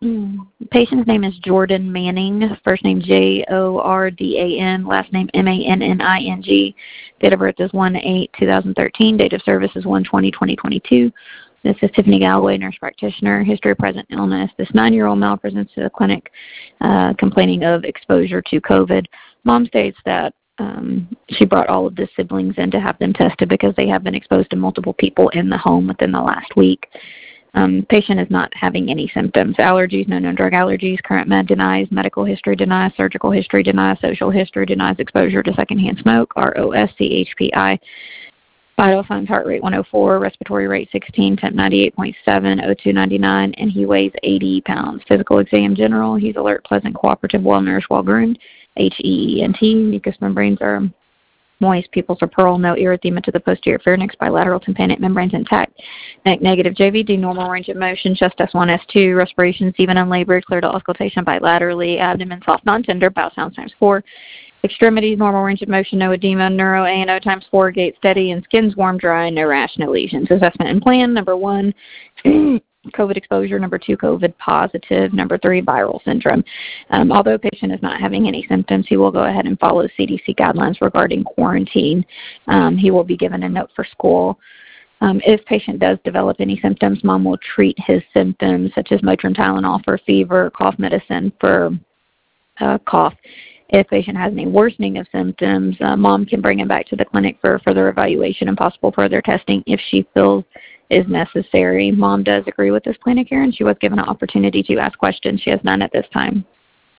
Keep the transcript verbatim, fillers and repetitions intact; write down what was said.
Mm. The patient's name is Jordan Manning, first name J O R D A N, last name M A N N I N G. Date of birth is one eight two thousand thirteen. Date of service is one twenty twenty twenty-two. This is Tiffany Galloway, nurse practitioner. History of present illness. This nine-year-old male presents to the clinic uh, complaining of exposure to COVID. Mom states that um, she brought all of the siblings in to have them tested because they have been exposed to multiple people in the home within the last week. Um, patient is not having any symptoms. Allergies, no known drug allergies. Current med denies. Medical history denies. Surgical history denies. Social history denies exposure to secondhand smoke. R O S C H P I. Vital signs: heart rate one oh four, respiratory rate sixteen, temp ninety-eight point seven, O two ninety-nine, and he weighs eighty pounds. Physical exam general. He's alert, pleasant, cooperative, well-nourished, well-groomed. H E E N T. Mucous membranes are moist, pupils are pearl, no erythema to the posterior pharynx, bilateral tympanic membranes intact. Neck negative, J V D, normal range of motion, chest S one, S two, respirations even unlabored, clear to auscultation bilaterally, abdomen soft, non-tender, bowel sounds times four. Extremities, normal range of motion, no edema, neuro, A and O times four, gait steady, and skin's warm, dry, no rash, no lesions. Assessment and plan, number one, COVID exposure, number two, COVID positive, number three, viral syndrome. Um, although patient is not having any symptoms, he will go ahead and follow C D C guidelines regarding quarantine. Um, he will be given a note for school. Um, if patient does develop any symptoms, mom will treat his symptoms such as Motrin, Tylenol for fever, cough medicine for uh, cough. If patient has any worsening of symptoms, uh, mom can bring him back to the clinic for further evaluation and possible further testing if she feels is necessary. Mom does agree with this plan of care, and she was given an opportunity to ask questions. She has none at this time.